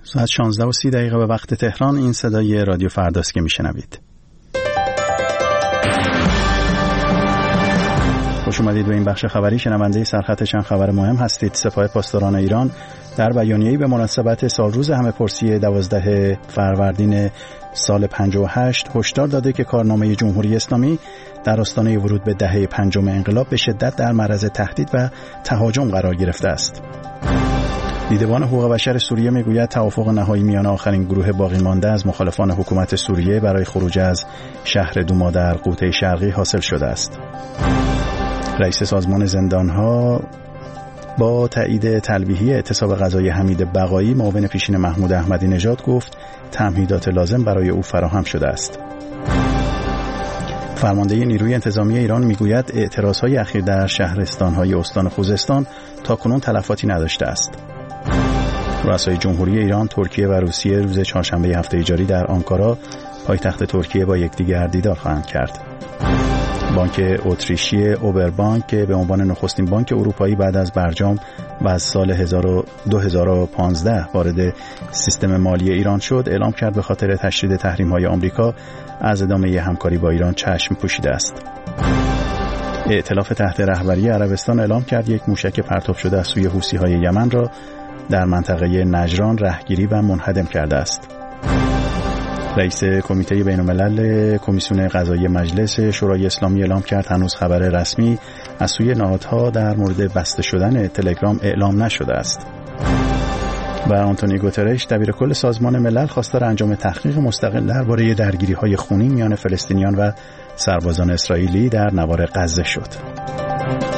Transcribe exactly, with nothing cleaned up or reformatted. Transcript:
ساعت شانزده و سی دقیقه به وقت تهران. این صدای رادیو فرداست که میشنوید. خوش اومدید به این بخش خبری. شنونده سرخط چند خبر مهم هستید. سپاه پاسداران ایران در بیانیه‌ای به مناسبت سالروز همه‌پرسی دوازده فروردین سال پنجاه و هشت هشدار داده که کارنامه جمهوری اسلامی در آستانه ورود به دهه پنجم انقلاب به شدت در معرض تهدید و تهاجم قرار گرفته است. دیدبان حقوق بشر سوریه میگوید توافق نهایی میان آخرین گروه باقی مانده از مخالفان حکومت سوریه برای خروج از شهر دوما در غوطه شرقی حاصل شده است. رئیس سازمان زندانها با تایید تلویحی اعتصاب غذای حمید بقایی معاون پیشین محمود احمدی نژاد گفت تمهیدات لازم برای او فراهم شده است. فرمانده نیروی انتظامی ایران میگوید اعتراضهای اخیر در شهرستانهای استان خوزستان تاکنون تلفاتی نداشته است. رؤسای جمهوری ایران، ترکیه و روسیه روز چهارشنبه هفته جاری در آنکارا پایتخت ترکیه با یکدیگر دیدار خواهند کرد. بانک اتریشی اوبربانک که به عنوان نخستین بانک اروپایی بعد از برجام و از سال دو هزار و پانزده وارد سیستم مالی ایران شد، اعلام کرد به خاطر تشدید تحریم‌های آمریکا از ادامه همکاری با ایران چشم پوشیده است. ائتلاف تحت رهبری عربستان اعلام کرد یک موشک پرتاب شده از سوی حوثی‌های یمن را در منطقه نجران رهگیری و منهدم کرده است. رئیس کمیته بین‌الملل کمیسیون قضایی مجلس شورای اسلامی اعلام کرد هنوز خبر رسمی از سوی نهادها در مورد بسته شدن تلگرام اعلام نشده است. و آنتونی گوترش دبیرکل سازمان ملل خواستار انجام تحقیق مستقل درباره درگیری‌های خونین میان فلسطینیان و سربازان اسرائیلی در نوار غزه شد.